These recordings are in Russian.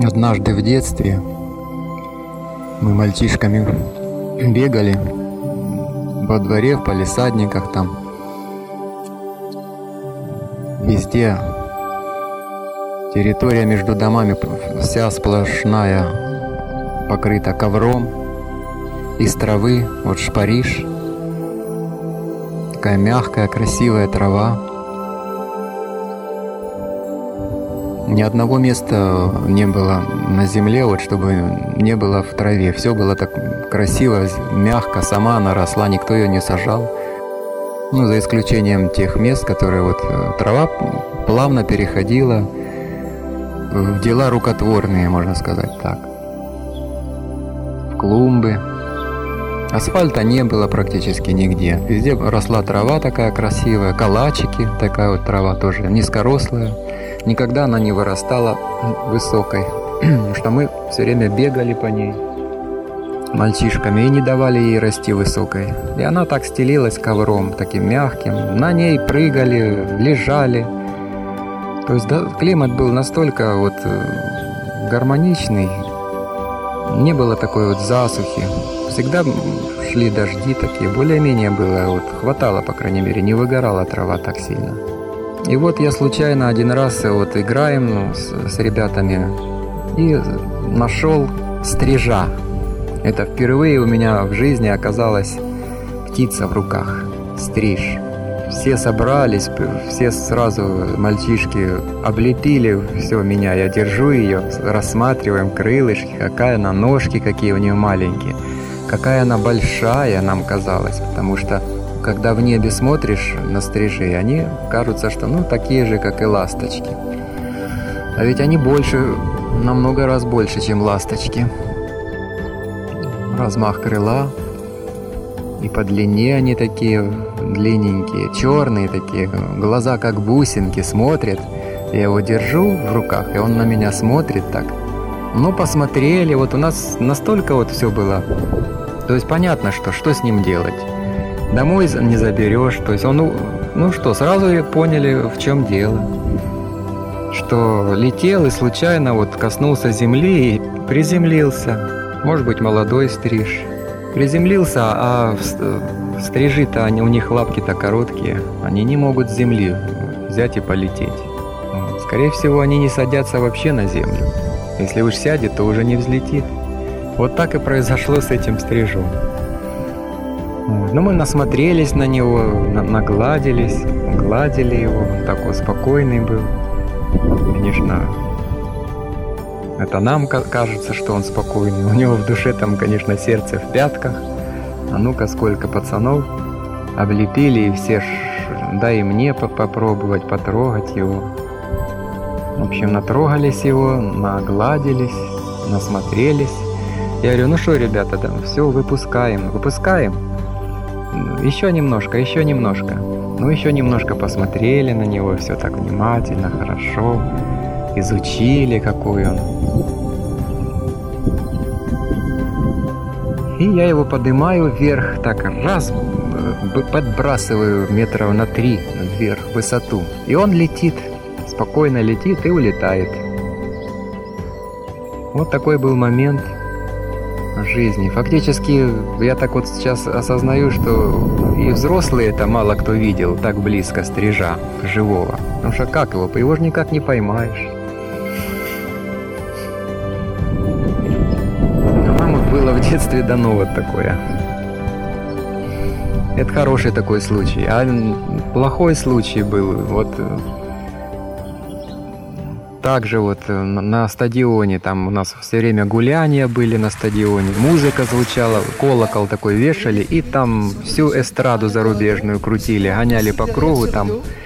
Однажды в детстве мы мальчишками бегали во дворе, в палисадниках там. Везде территория между домами вся сплошная, покрыта ковром из травы, вот шпариш. Такая мягкая, красивая трава. Ни одного места не было на земле, вот чтобы не было в траве. Все было так красиво, мягко, сама она росла, никто ее не сажал. Ну, за исключением тех мест, которые вот трава плавно переходила в дела рукотворные, можно сказать так. В клумбы. Асфальта не было практически нигде. Везде росла трава такая красивая, калачики, такая вот трава тоже низкорослая. Никогда она не вырастала высокой, потому что мы все время бегали по ней мальчишками и не давали ей расти высокой. И она так стелилась ковром, таким мягким. На ней прыгали, лежали. То есть да, климат был настолько вот гармоничный, не было такой вот засухи. Всегда шли дожди такие, более-менее было, вот хватало, по крайней мере, не выгорала трава так сильно. И вот я случайно один раз вот играем с ребятами и нашел стрижа. Это впервые у меня в жизни оказалась птица в руках, стриж. Все собрались, все сразу мальчишки облепили все меня. Я держу ее, рассматриваем крылышки, какая она, ножки какие у нее маленькие, какая она большая нам казалось, потому что когда в небе смотришь на стрижей, они кажутся, что ну такие же, как и ласточки. А ведь они больше, намного раз больше, чем ласточки. Размах крыла, и по длине они такие длинненькие, черные такие, глаза как бусинки смотрят. Я его держу в руках, и он на меня смотрит так. Ну, посмотрели, вот у нас настолько вот все было. То есть понятно, что с ним делать. Домой не заберешь, то есть он, ну что, сразу поняли, в чем дело. Что летел и случайно вот коснулся земли и приземлился. Может быть, молодой стриж. Приземлился, а стрижи-то, у них лапки-то короткие, они не могут с земли взять и полететь. Скорее всего, они не садятся вообще на землю. Если уж сядет, то уже не взлетит. Вот так и произошло с этим стрижом. Ну, мы насмотрелись на него, нагладились, гладили его, такой спокойный был. Конечно, это нам кажется, что он спокойный. У него в душе там, конечно, сердце в пятках. А ну-ка, сколько пацанов облепили, и все дай и мне попробовать, потрогать его. В общем, натрогались его, нагладились, насмотрелись. Я говорю, ну что, ребята, да, все, выпускаем. Еще немножко. Ну, еще немножко посмотрели на него, все так внимательно, хорошо. Изучили, какой он. И я его поднимаю вверх, так раз, подбрасываю метров на 3 вверх в высоту. И он летит, спокойно летит и улетает. Вот такой был момент в жизни. Фактически, я так вот сейчас осознаю, что и взрослые-то мало кто видел так близко стрижа живого. Потому что как его же никак не поймаешь. Было в детстве дано вот такое. Это хороший такой случай. А плохой случай был вот также вот на стадионе. Там у нас все время гуляния были на стадионе. Музыка звучала, колокол такой вешали, и там всю эстраду зарубежную крутили, гоняли по кругу там.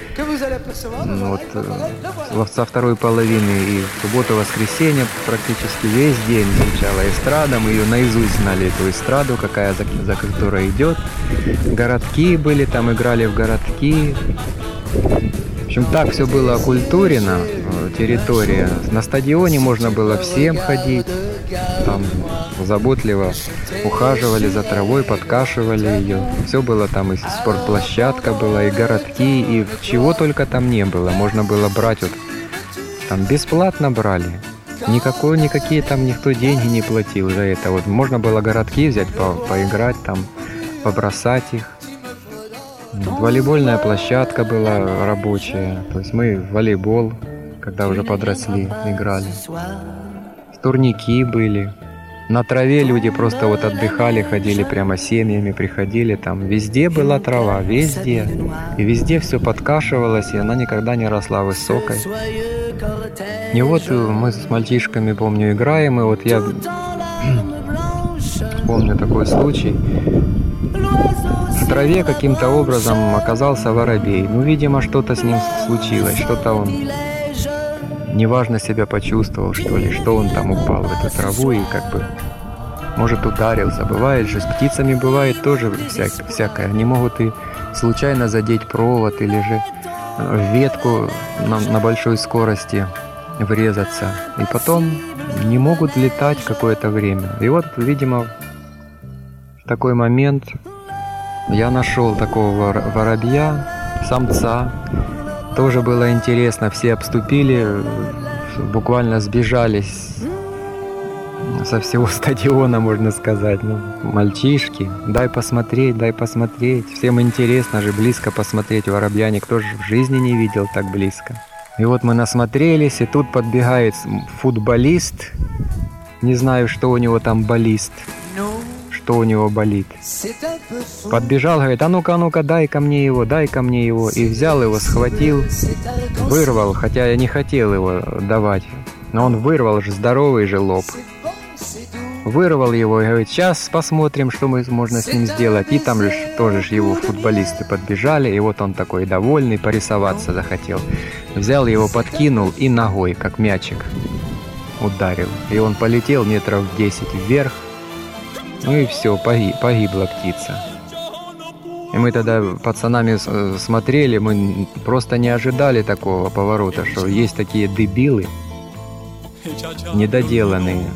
Вот со второй половины и в субботу-воскресенье практически весь день звучала эстрада. Мы ее наизусть знали, эту эстраду, какая за которой идет. Городки были, там играли в городки. В общем, так все было окультурено, территория. На стадионе можно было всем ходить. Там заботливо ухаживали за травой, подкашивали ее. Все было там, и спортплощадка была, и городки, и чего только там не было. Можно было брать, вот там бесплатно брали. Никакие там никто деньги не платил за это. Вот можно было городки взять, поиграть там, побросать их. Волейбольная площадка была рабочая. То есть мы в волейбол, когда уже подросли, играли. Турники были. На траве люди просто вот отдыхали, ходили прямо семьями, приходили там. Везде была трава, везде. И везде все подкашивалось, и она никогда не росла высокой. И вот мы с мальчишками, помню, играем, и вот я помню такой случай. В траве каким-то образом оказался воробей. Ну, видимо, что-то с ним случилось, что-то он неважно себя почувствовал, что ли, что он там упал в эту траву и как бы, может, ударился. Бывает же, с птицами бывает тоже всякое. Они могут и случайно задеть провод или же в ветку на большой скорости врезаться. И потом не могут летать какое-то время. И вот, видимо, в такой момент я нашел такого воробья, самца. Тоже было интересно, все обступили, буквально сбежались со всего стадиона, можно сказать. Ну, мальчишки, дай посмотреть. Всем интересно же близко посмотреть воробья, никто же в жизни не видел так близко. И вот мы насмотрелись, и тут подбегает футболист, не знаю, что у него там болит, что у него болит. Подбежал, говорит, а ну-ка, дай-ка мне его. И взял его, схватил, вырвал, хотя я не хотел его давать. Но он вырвал же, здоровый же лоб. Вырвал его и говорит, сейчас посмотрим, что можно с ним сделать. И там же тоже его футболисты подбежали, и вот он такой довольный, порисоваться захотел. Взял его, подкинул и ногой, как мячик, ударил. И он полетел метров 10 вверх. Ну и все, погибла птица. И мы тогда пацанами смотрели, мы просто не ожидали такого поворота, что есть такие дебилы, недоделанные.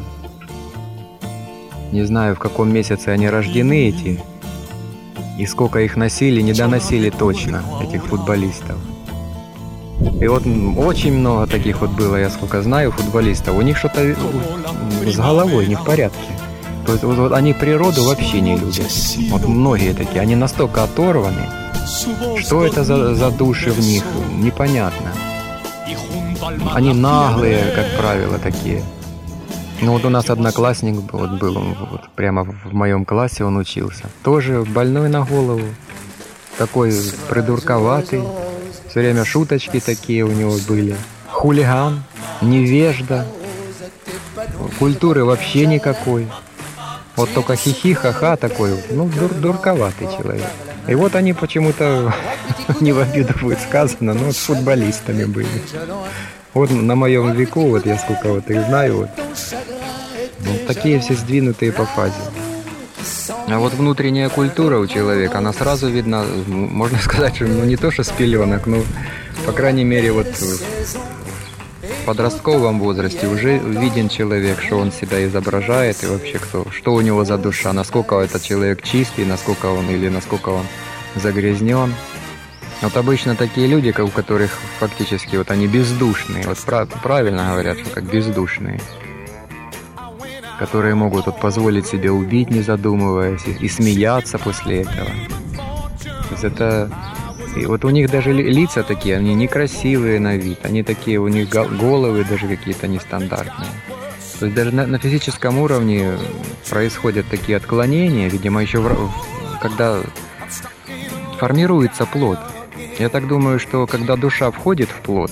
Не знаю, в каком месяце они рождены эти, и сколько их носили, не доносили точно, этих футболистов. И вот очень много таких вот было, я сколько знаю, футболистов. У них что-то с головой не в порядке. То есть вот они природу вообще не любят. Вот многие такие, они настолько оторваны, что это за души в них, непонятно. Они наглые, как правило, такие. Ну вот у нас одноклассник был, он вот прямо в моем классе он учился. Тоже больной на голову, такой придурковатый, все время шуточки такие у него были. Хулиган, невежда, культуры вообще никакой. Вот только хихи, ха-ха такой, ну, дурковатый человек. И вот они почему-то, не в обиду будет сказано, но вот футболистами были. Вот на моем веку, вот я сколько вот их знаю, вот такие все сдвинутые по фазе. А вот внутренняя культура у человека, она сразу видна, можно сказать, что ну, не то, что с пеленок, но, по крайней мере, вот в подростковом возрасте уже виден человек, что он себя изображает и вообще что у него за душа, насколько этот человек чистый, насколько он загрязнен. Вот обычно такие люди, у которых фактически вот они бездушные, вот правильно говорят, что как бездушные, которые могут вот позволить себе убить, не задумываясь, и смеяться после этого. То есть это... И вот у них даже лица такие, они некрасивые на вид, они такие, у них головы даже какие-то нестандартные. То есть даже на физическом уровне происходят такие отклонения, видимо, еще когда формируется плод. Я так думаю, что когда душа входит в плод,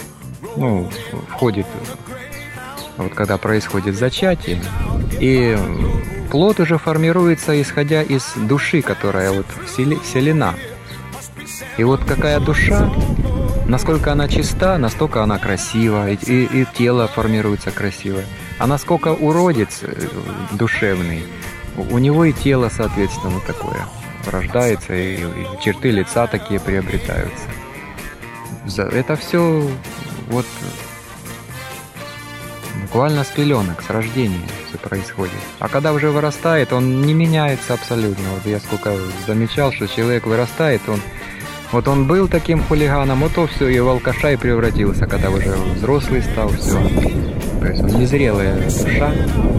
вот когда происходит зачатие, и плод уже формируется, исходя из души, которая вот вселена. И вот какая душа, насколько она чиста, настолько она красива, и тело формируется красивое. А насколько уродец душевный, у него и тело, соответственно, такое рождается, и черты лица такие приобретаются. Это все вот буквально с пеленок, с рождения все происходит. А когда уже вырастает, он не меняется абсолютно. Вот я сколько замечал, что человек вырастает, он был таким хулиганом, вот то все, и в алкаша и превратился, когда уже взрослый стал, все. То есть он незрелая душа.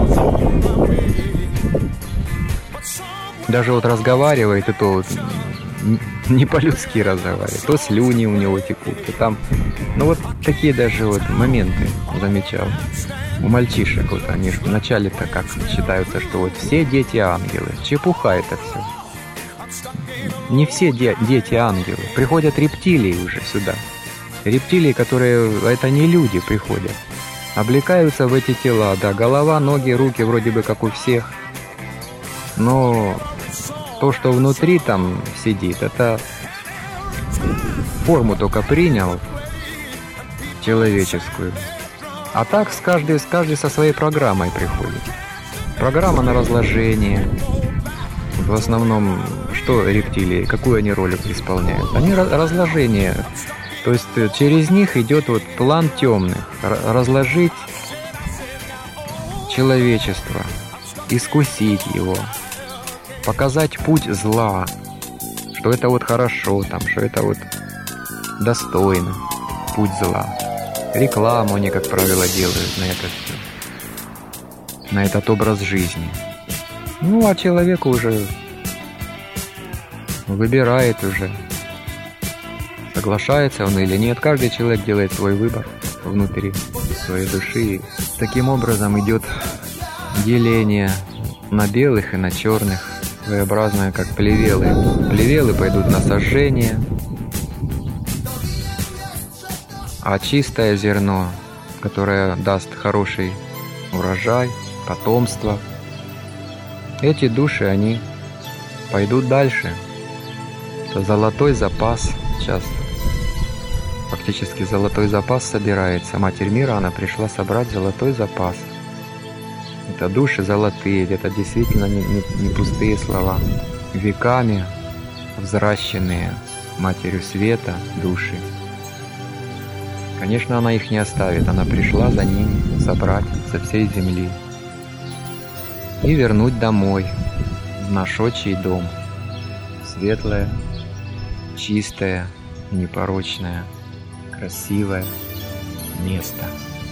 Даже вот разговаривает, и то вот не по-людски разговаривает. То слюни у него текут, то там... Ну вот такие даже вот моменты замечал. У мальчишек вот они же вначале-то как считаются, что вот все дети ангелы. Чепуха это все. Не все дети ангелы. Приходят рептилии уже сюда. Рептилии, которые... Это не люди приходят. Облекаются в эти тела, да. Голова, ноги, руки вроде бы как у всех. Но то, что внутри там сидит, это форму только принял человеческую. А так каждый со своей программой приходит. Программа на разложение. В основном, что рептилии, какую они роль исполняют? Они разложение. То есть через них идет вот план темных. Разложить человечество, искусить его, показать путь зла, что это вот хорошо, там, что это вот достойно, путь зла. Рекламу они, как правило, делают на это все, на этот образ жизни. Ну, а человек уже выбирает уже, соглашается он или нет. Каждый человек делает свой выбор внутри своей души. Таким образом идет деление на белых и на черных, своеобразное, как плевелы. Плевелы пойдут на сожжение, а чистое зерно, которое даст хороший урожай, потомство, эти души, они пойдут дальше. Это золотой запас. Сейчас фактически золотой запас собирается. Матерь мира, она пришла собрать золотой запас. Это души золотые, это действительно не пустые слова. Веками взращенные Матерью Света души. Конечно, она их не оставит. Она пришла за ними собрать со всей земли и вернуть домой, в наш отчий дом. Светлое, чистое, непорочное, красивое место.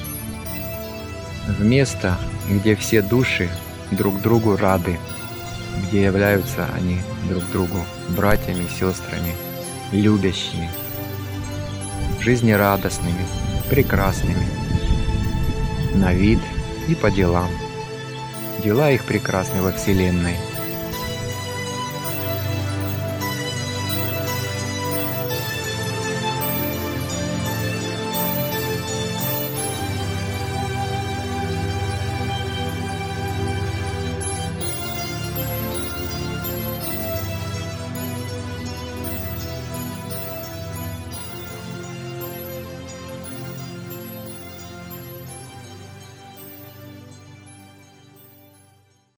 В место, где все души друг другу рады, где являются они друг другу братьями, сестрами, любящими, жизнерадостными, прекрасными, на вид и по делам. Дела их прекрасны во Вселенной.